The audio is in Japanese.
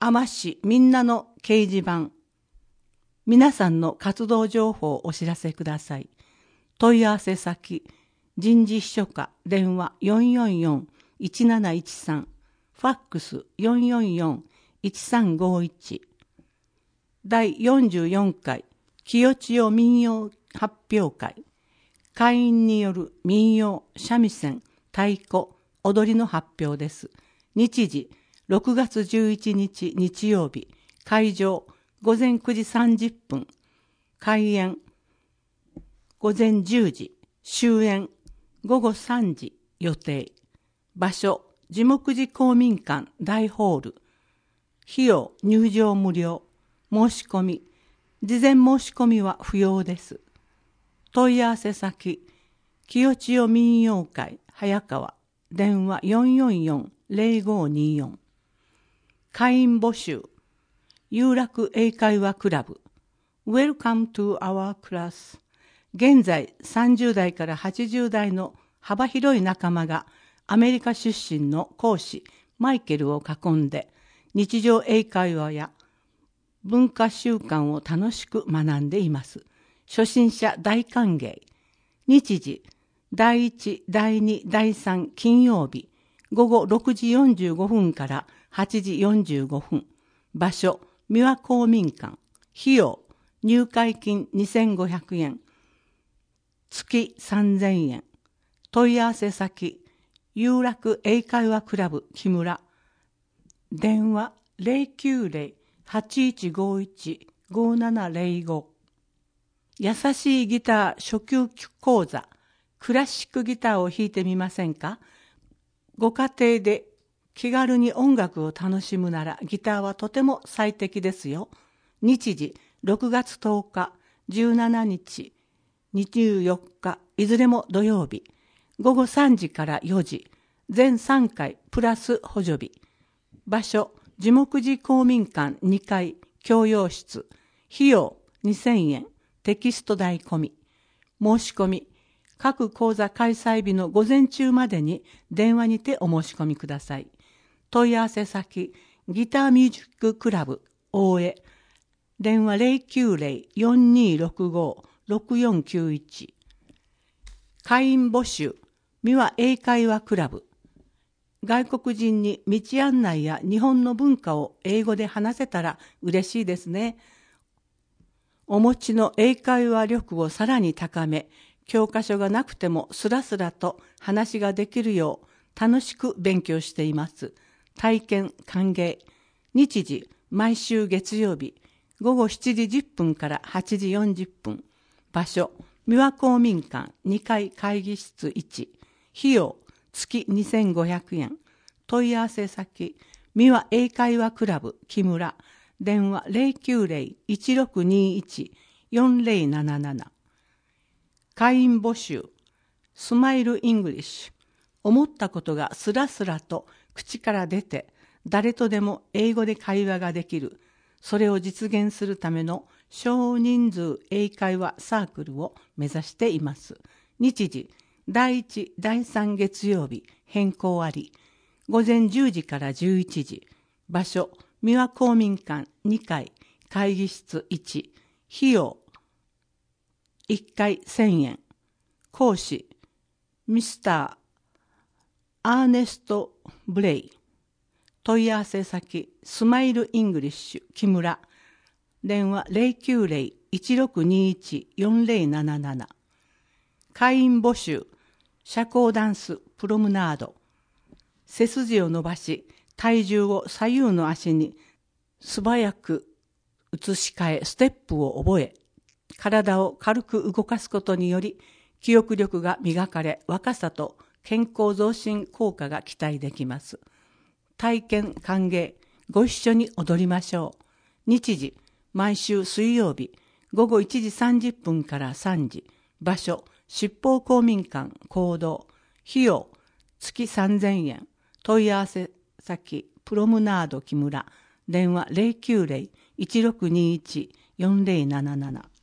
海士みんなの掲示板。皆さんの活動情報をお知らせください。問い合わせ先、人事秘書課電話444-1713、ファックス444-1351。第44回清千代民謡発表会。会員による民謡、三味線、太鼓、踊りの発表です。日時、6月11日日曜日。会場、午前9時30分。開演、午前10時。終演、午後3時予定。場所、樹木寺公民館大ホール。費用、入場無料。申し込み、事前申し込みは不要です。問い合わせ先、清千代民謡会早川電話444-0524。会員募集、有楽英会話クラブ Welcome to our class。 現在30代から80代の幅広い仲間がアメリカ出身の講師マイケルを囲んで日常英会話や文化習慣を楽しく学んでいます。初心者大歓迎。日時、第1、第2、第3金曜日、午後6時45分から8時45分。場所、三輪公民館。費用、入会金2500円。月3000円。問い合わせ先、有楽英会話クラブ木村。電話090-8151-5705。優しいギター初級講座、クラシックギターを弾いてみませんか？ご家庭で気軽に音楽を楽しむならギターはとても最適ですよ。日時、6月10日、17日、24日、いずれも土曜日。午後3時から4時、全3回プラス補助日。場所、樹木寺公民館2階、教養室。費用2000円。テキスト代込み。申し込み、各講座開催日の午前中までに電話にてお申し込みください。問い合わせ先、ギターミュージッククラブ大江。電話090-4265-6491。会員募集、三輪英会話クラブ。外国人に道案内や日本の文化を英語で話せたら嬉しいですね。お持ちの英会話力をさらに高め、教科書がなくてもスラスラと話ができるよう楽しく勉強しています。体験歓迎。日時、毎週月曜日、午後7時10分から8時40分。場所、三輪公民館2階会議室1。費用、月2500円。問い合わせ先、三輪英会話クラブ木村。電話090-1621-4077。会員募集、スマイルイングリッシュ。思ったことがスラスラと口から出て、誰とでも英語で会話ができる。それを実現するための少人数英会話サークルを目指しています。日時、第1、第3月曜日、変更あり。午前10時から11時。場所、三輪公民館2階会議室1。費用1回1000円。講師ミスターアーネスト・ブレイ。問い合わせ先スマイルイングリッシュ木村。電話090-1621-4077。会員募集、社交ダンスプロムナード。背筋を伸ばし体重を左右の足に素早く移し替えステップを覚え、体を軽く動かすことにより記憶力が磨かれ、若さと健康増進効果が期待できます。体験歓迎、ご一緒に踊りましょう。日時、毎週水曜日、午後1時30分から3時。場所、七宝公民館講堂。費用、月3000円。問い合わせ先、プロムナード木村。電話090-1621-4077。